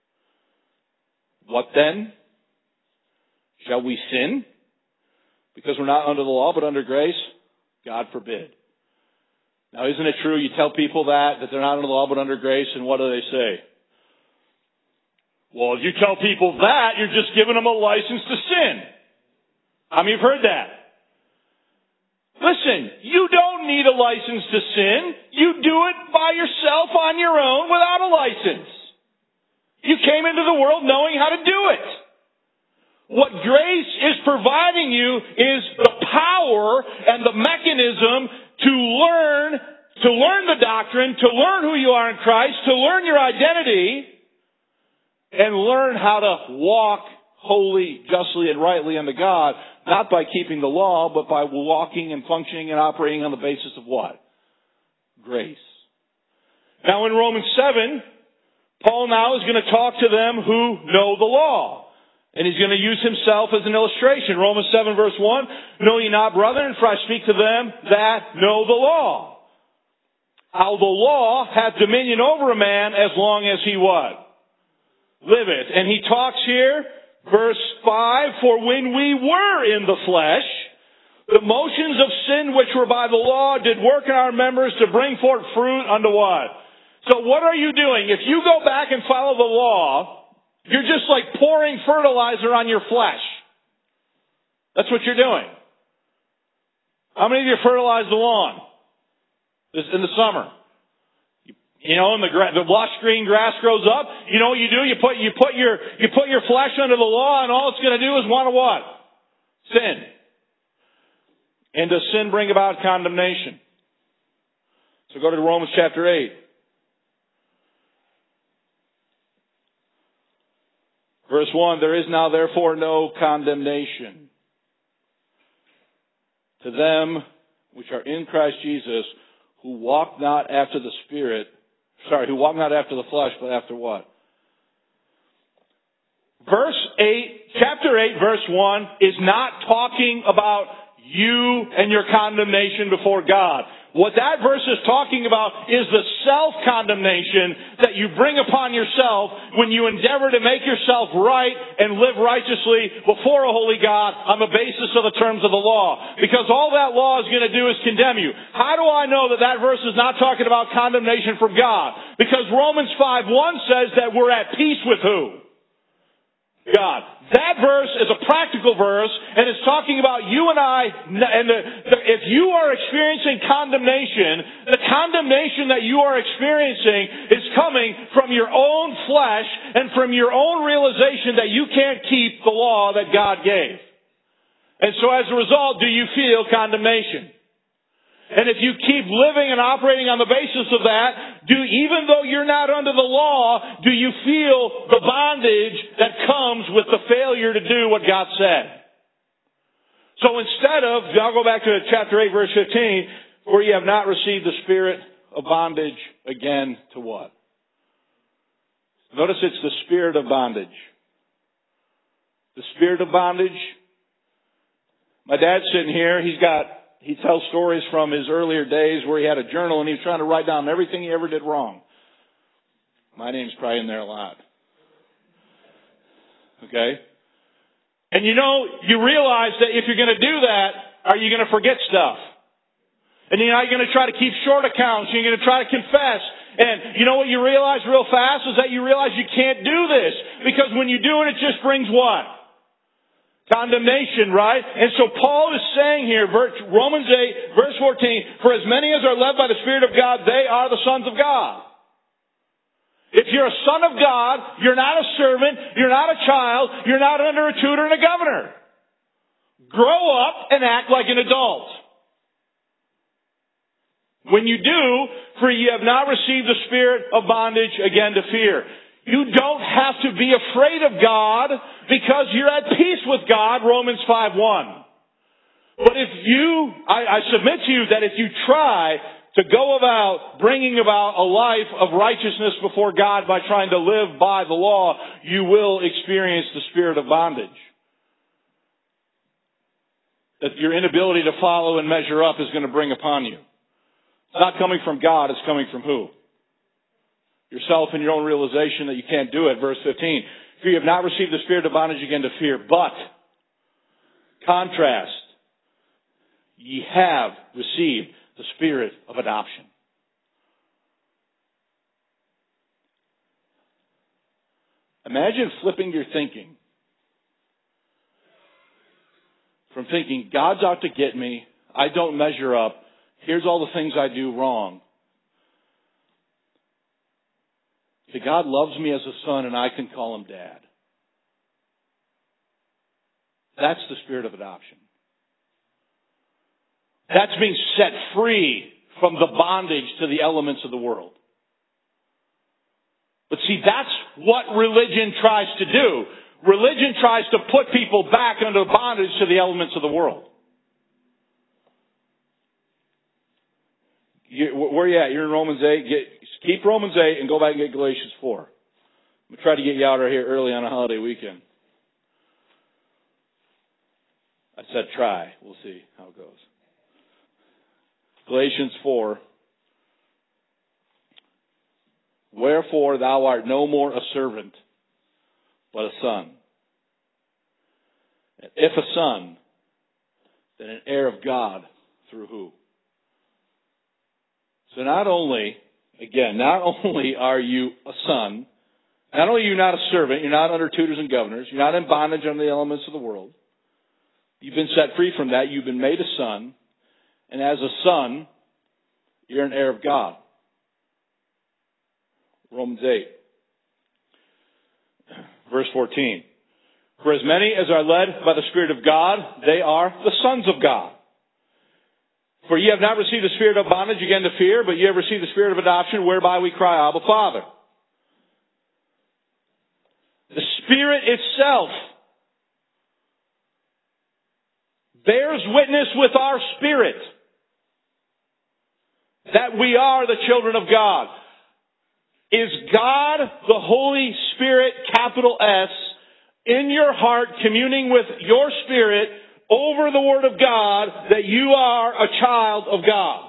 What then? Shall we sin because we're not under the law, but under grace? God forbid. Now, isn't it true you tell people that, that they're not under the law but under grace, and what do they say? Well, if you tell people that, you're just giving them a license to sin. How many have heard that? Listen, you don't need a license to sin. You do it by yourself on your own without a license. You came into the world knowing how to do it. What grace is providing you is the power and the mechanism to learn, to learn the doctrine, to learn who you are in Christ, to learn your identity, and learn how to walk holy, justly, and rightly unto God, not by keeping the law, but by walking and functioning and operating on the basis of what? Grace. Now in Romans seven, Paul now is going to talk to them who know the law. And he's going to use himself as an illustration. Romans seven verse one, know ye not, brethren, for I speak to them that know the law. How the law hath dominion over a man as long as he what? Liveth. And he talks here, verse five, for when we were in the flesh, the motions of sin which were by the law did work in our members to bring forth fruit unto what? So what are you doing? If you go back and follow the law, you're just like pouring fertilizer on your flesh. That's what you're doing. How many of you fertilize the lawn this in the summer? You, you know, and the gra- the lush green grass grows up. You know what you do? You put you put your you put your flesh under the law, and all it's going to do is want to what? Sin. And does sin bring about condemnation? So go to Romans chapter eight. Verse one, there is now therefore no condemnation to them which are in Christ Jesus, who walk not after the Spirit, sorry, who walk not after the flesh, but after what? Verse eight, chapter eight, verse one, is not talking about you and your condemnation before God. What that verse is talking about is the self-condemnation that you bring upon yourself when you endeavor to make yourself right and live righteously before a holy God on the basis of the terms of the law. Because all that law is going to do is condemn you. How do I know that that verse is not talking about condemnation from God? Because Romans five one says that we're at peace with who? God. That verse is a practical verse, and it's talking about you and I, and the, the, if you are experiencing condemnation, the condemnation that you are experiencing is coming from your own flesh and from your own realization that you can't keep the law that God gave. And so as a result, do you feel condemnation? And if you keep living and operating on the basis of that, do even though you're not under the law, do you feel the bondage that comes with the failure to do what God said? So instead of, I'll go back to chapter eight, verse fifteen, for you have not received the spirit of bondage again to what? Notice it's the spirit of bondage. The spirit of bondage. My dad's sitting here. He's got He tells stories from his earlier days where he had a journal and he was trying to write down everything he ever did wrong. My name's probably in there a lot. Okay? And you know, you realize that if you're going to do that, are you going to forget stuff? And you know, you're going to try to keep short accounts. You're going to try to confess. And you know what you realize real fast is that you realize you can't do this. Because when you do it, it just brings what? Condemnation, right? And so Paul is saying here, Romans eight, verse fourteen, for as many as are led by the Spirit of God, they are the sons of God. If you're a son of God, you're not a servant, you're not a child, you're not under a tutor and a governor. Grow up and act like an adult. When you do, for ye have not received the spirit of bondage again to fear. You don't have to be afraid of God because you're at peace with God, Romans five one. But if you, I, I submit to you that if you try to go about bringing about a life of righteousness before God by trying to live by the law, you will experience the spirit of bondage. That your inability to follow and measure up is going to bring upon you. It's not coming from God, it's coming from who? Yourself and your own realization that you can't do it. Verse fifteen. For you have not received the spirit of bondage again to fear, but, contrast, ye have received the spirit of adoption. Imagine flipping your thinking from thinking, God's out to get me, I don't measure up, here's all the things I do wrong, that God loves me as a son and I can call him dad. That's the spirit of adoption. That's being set free from the bondage to the elements of the world. But see, that's what religion tries to do. Religion tries to put people back under bondage to the elements of the world. You, where are you at? You're in Romans eight. Get, keep Romans eight and go back and get Galatians four. I'm going to try to get you out of here early on a holiday weekend. I said try. We'll see how it goes. Galatians four. Wherefore thou art no more a servant, but a son. And if a son, then an heir of God through who? So not only, again, not only are you a son, not only are you not a servant, you're not under tutors and governors, you're not in bondage under the elements of the world. You've been set free from that. You've been made a son. And as a son, you're an heir of God. Romans eight. Verse fourteen. For as many as are led by the Spirit of God, they are the sons of God. For ye have not received the spirit of bondage again to fear, but ye have received the spirit of adoption, whereby we cry, Abba, Father. The Spirit itself bears witness with our spirit that we are the children of God. Is God, the Holy Spirit, capital S, in your heart, communing with your spirit, over the Word of God that you are a child of God?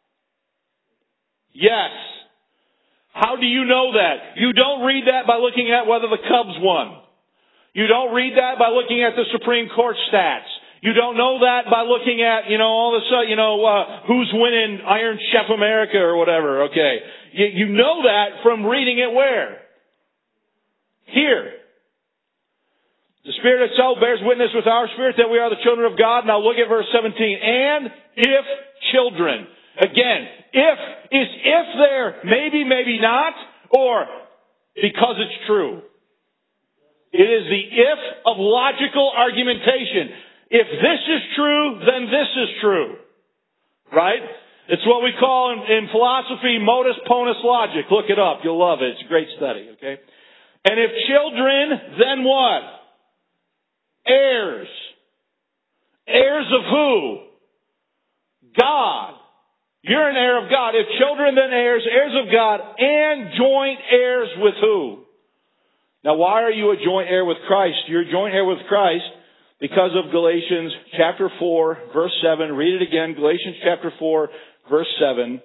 Yes. How do you know that? You don't read that by looking at whether the Cubs won. You don't read that by looking at the Supreme Court stats. You don't know that by looking at, you know, all of a sudden, you know, uh, who's winning Iron Chef America or whatever, okay. You, you know that from reading it where? Here. The Spirit itself bears witness with our spirit that we are the children of God. Now look at verse seventeen. And if children. Again, if is if there, maybe, maybe not, or because it's true. It is the if of logical argumentation. If this is true, then this is true. Right? It's what we call in, in philosophy modus ponens logic. Look it up. You'll love it. It's a great study. Okay? And if children, then what? Heirs. Heirs of who? God. You're an heir of God. If children, then heirs, heirs of God, and joint heirs with who? Now, why are you a joint heir with Christ? You're a joint heir with Christ because of Galatians chapter four, verse seven. Read it again. Galatians chapter four, verse seven.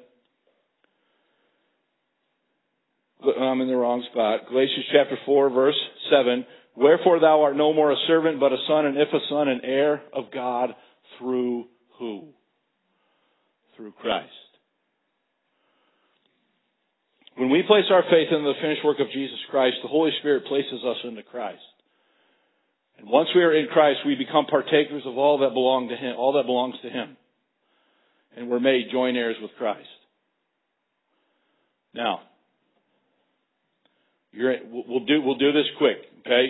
I'm in the wrong spot. Galatians chapter four, verse seven. Wherefore thou art no more a servant, but a son, and if a son, an heir of God through who? Through Christ. When we place our faith in the finished work of Jesus Christ, the Holy Spirit places us into Christ. And once we are in Christ, we become partakers of all that belong to Him, all that belongs to Him. And we're made joint heirs with Christ. Now, you're, we'll do we'll do this quick, okay?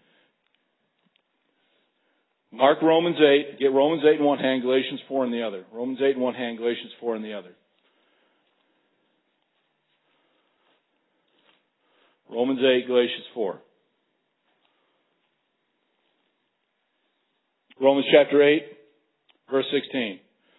Mark Romans eight. Get Romans eight in one hand, Galatians four in the other. Romans eight in one hand, Galatians four in the other. Romans eight, Galatians four. Romans chapter eight, verse sixteen.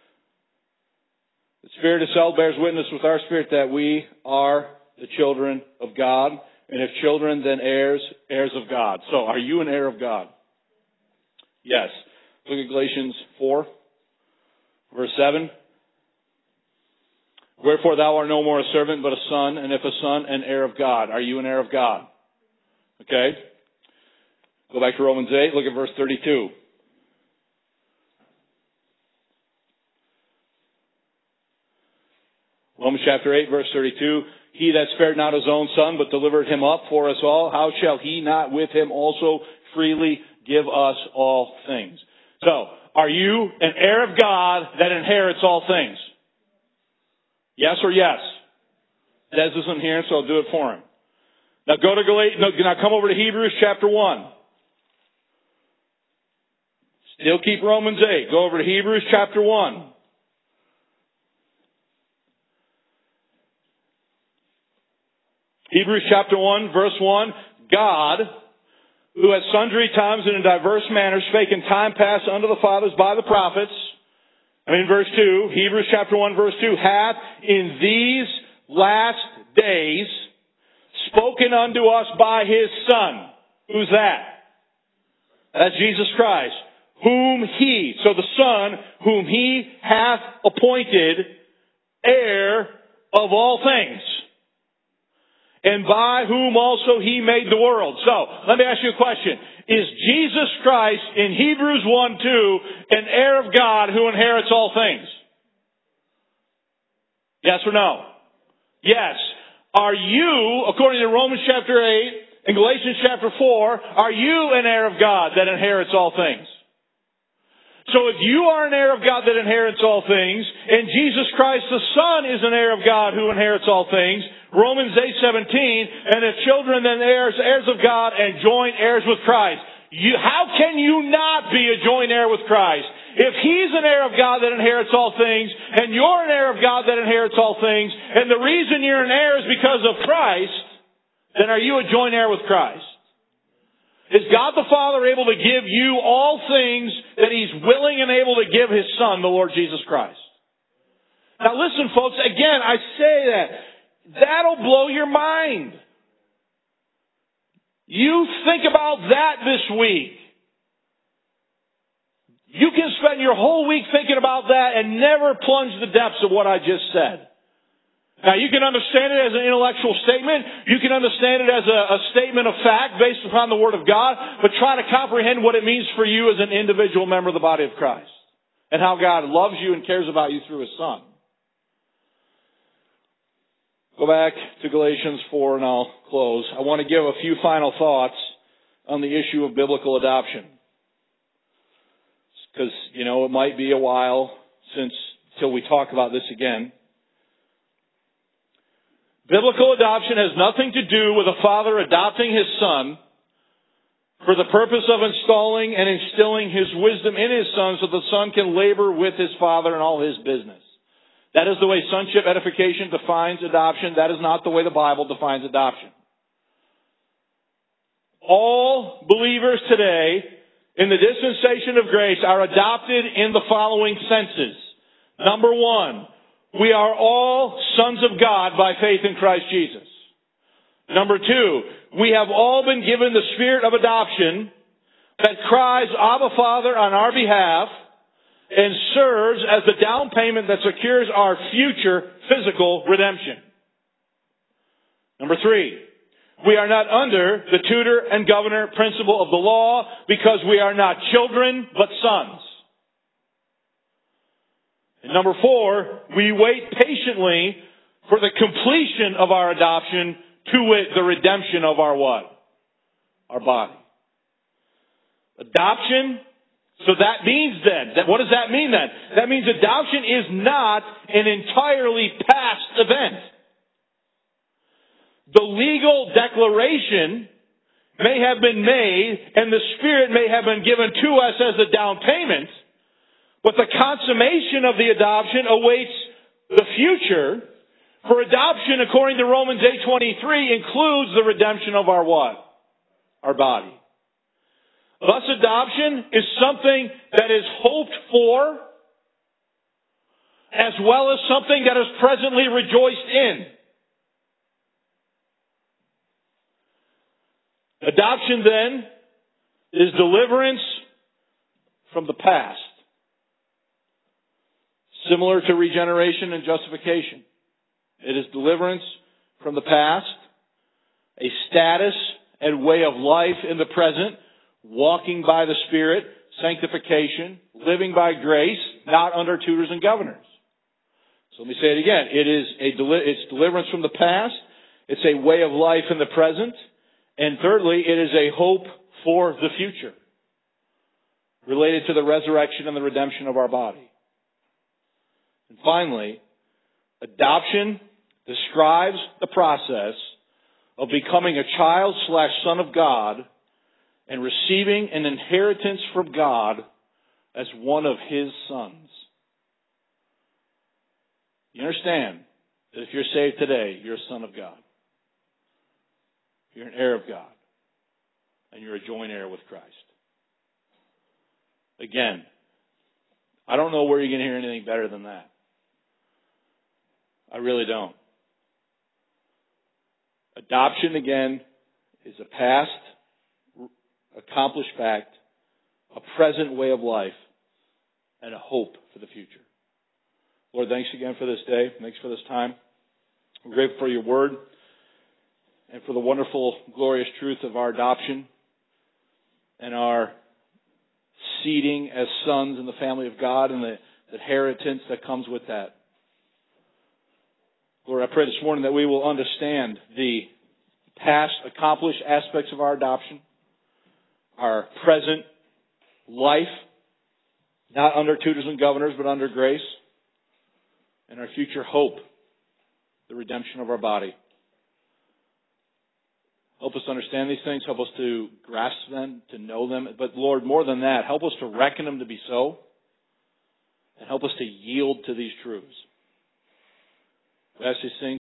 The Spirit itself bears witness with our spirit that we are the children of God. And if children, then heirs, heirs of God. So, are you an heir of God? Yes. Look at Galatians four, verse seven. Wherefore thou art no more a servant, but a son, and if a son, an heir of God. Are you an heir of God? Okay. Go back to Romans eight. Look at verse thirty-two. Romans chapter eight, verse thirty-two. He that spared not his own son, but delivered him up for us all, how shall he not with him also freely give us all things? So, are you an heir of God that inherits all things? Yes or yes? Des isn't here, so I'll do it for him. Now go to Galatians, no, now come over to Hebrews chapter one. Still keep Romans eight. Go over to Hebrews chapter one. Hebrews chapter one, verse one. God, who at sundry times and in diverse manners spake in time past unto the fathers by the prophets. I mean, verse two, Hebrews chapter one, verse two, hath in these last days spoken unto us by His Son. Who's that? That's Jesus Christ. Whom He, so the Son, whom He hath appointed heir of all things. And by whom also He made the world. So, let me ask you a question. Is Jesus Christ in Hebrews one two an heir of God who inherits all things? Yes or no? Yes. Are you, according to Romans chapter eight and Galatians chapter four, are you an heir of God that inherits all things? So if you are an heir of God that inherits all things, and Jesus Christ the Son is an heir of God who inherits all things, Romans eight seventeen, and if children then heirs, heirs of God and joint heirs with Christ. You, how can you not be a joint heir with Christ? If He's an heir of God that inherits all things, and you're an heir of God that inherits all things, and the reason you're an heir is because of Christ, then are you a joint heir with Christ? Is God the Father able to give you all things that He's willing and able to give His Son, the Lord Jesus Christ? Now listen, folks, again, I say that. That'll blow your mind. You think about that this week. You can spend your whole week thinking about that and never plunge the depths of what I just said. Now, you can understand it as an intellectual statement. You can understand it as a, a statement of fact based upon the Word of God. But try to comprehend what it means for you as an individual member of the body of Christ. And how God loves you and cares about you through His Son. Go back to Galatians four and I'll close. I want to give a few final thoughts on the issue of biblical adoption. Because, you know, it might be a while since, till we talk about this again. Biblical adoption has nothing to do with a father adopting his son for the purpose of installing and instilling his wisdom in his son so the son can labor with his father in all his business. That is the way sonship edification defines adoption. That is not the way the Bible defines adoption. All believers today in the dispensation of grace are adopted in the following senses. Number one, we are all sons of God by faith in Christ Jesus. Number two, we have all been given the spirit of adoption that cries, Abba, Father, on our behalf and serves as the down payment that secures our future physical redemption. Number three, we are not under the tutor and governor principle of the law because we are not children but sons. And number four, we wait patiently for the completion of our adoption, to wit, the redemption of our what? Our body. Adoption, so that means then, that what does that mean then? That means adoption is not an entirely past event. The legal declaration may have been made and the Spirit may have been given to us as a down payment, but the consummation of the adoption awaits the future. For adoption, according to Romans eight twenty-three, includes the redemption of our what? Our body. Thus, adoption is something that is hoped for as well as something that is presently rejoiced in. Adoption, then, is deliverance from the past. Similar to regeneration and justification. It is deliverance from the past, a status and way of life in the present, walking by the Spirit, sanctification, living by grace, not under tutors and governors. So let me say it again. It is a deli- it's deliverance from the past. It's a way of life in the present. And thirdly, it is a hope for the future, related to the resurrection and the redemption of our body. And finally, adoption describes the process of becoming a child slash son of God and receiving an inheritance from God as one of His sons. You understand that if you're saved today, you're a son of God. You're an heir of God. And you're a joint heir with Christ. Again, I don't know where you're going to hear anything better than that. I really don't. Adoption, again, is a past accomplished fact, a present way of life, and a hope for the future. Lord, thanks again for this day. Thanks for this time. We're grateful for your word and for the wonderful, glorious truth of our adoption and our seating as sons in the family of God and the, the inheritance that comes with that. Lord, I pray this morning that we will understand the past accomplished aspects of our adoption, our present life, not under tutors and governors, but under grace, and our future hope, the redemption of our body. Help us to understand these things. Help us to grasp them, to know them. But Lord, more than that, help us to reckon them to be so, and help us to yield to these truths. We ask these things